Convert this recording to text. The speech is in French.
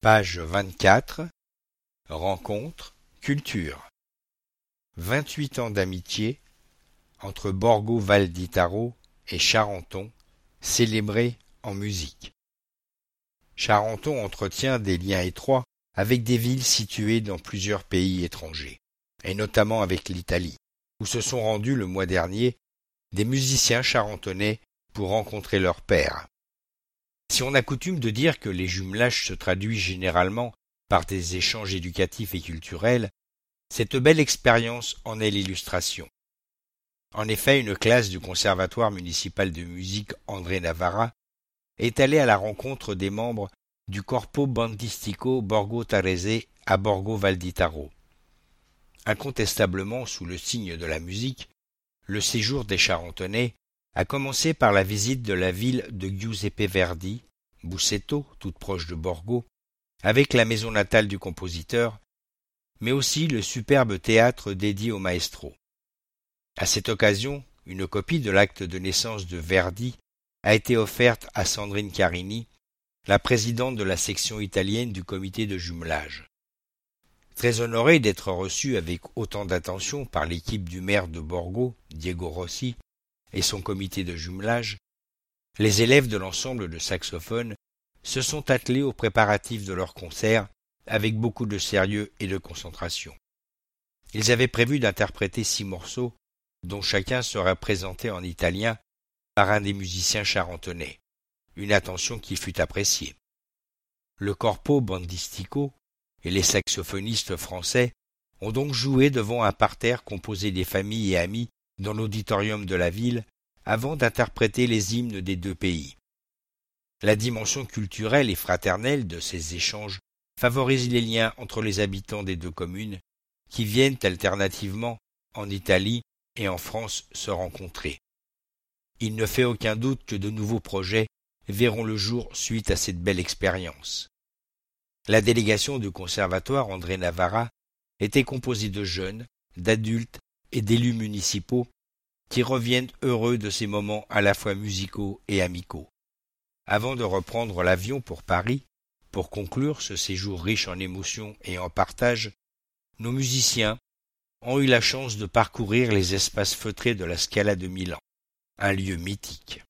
Page 24. Rencontre, culture. 28 ans d'amitié entre Borgo Val di Taro et Charenton, célébrés en musique. Charenton entretient des liens étroits avec des villes situées dans plusieurs pays étrangers, et notamment avec l'Italie, où se sont rendus le mois dernier des musiciens charentonais pour rencontrer leur père. Si on a coutume de dire que les jumelages se traduisent généralement par des échanges éducatifs et culturels, cette belle expérience en est l'illustration. En effet, une classe du Conservatoire municipal de musique André Navarra est allée à la rencontre des membres du Corpo Bandistico Borgo Tarese à Borgo Val di Taro. Incontestablement, sous le signe de la musique, le séjour des Charentonais a commencé par la visite de la ville de Giuseppe Verdi, Busseto, toute proche de Borgo, avec la maison natale du compositeur, mais aussi le superbe théâtre dédié au maestro. À cette occasion, une copie de l'acte de naissance de Verdi a été offerte à Sandrine Carini, la présidente de la section italienne du comité de jumelage. Très honorée d'être reçue avec autant d'attention par l'équipe du maire de Borgo, Diego Rossi, et son comité de jumelage, les élèves de l'ensemble de saxophones se sont attelés aux préparatifs de leur concert avec beaucoup de sérieux et de concentration. Ils avaient prévu d'interpréter 6 morceaux, dont chacun sera présenté en italien par un des musiciens charentonais, une attention qui fut appréciée. Le Corpo Bandistico et les saxophonistes français ont donc joué devant un parterre composé des familles et amis dans l'auditorium de la ville avant d'interpréter les hymnes des 2 pays. La dimension culturelle et fraternelle de ces échanges favorise les liens entre les habitants des 2 communes qui viennent alternativement en Italie et en France se rencontrer. Il ne fait aucun doute que de nouveaux projets verront le jour suite à cette belle expérience. La délégation du Conservatoire André Navarra était composée de jeunes, d'adultes et d'élus municipaux qui reviennent heureux de ces moments à la fois musicaux et amicaux. Avant de reprendre l'avion pour Paris, pour conclure ce séjour riche en émotions et en partage, nos musiciens ont eu la chance de parcourir les espaces feutrés de la Scala de Milan, un lieu mythique.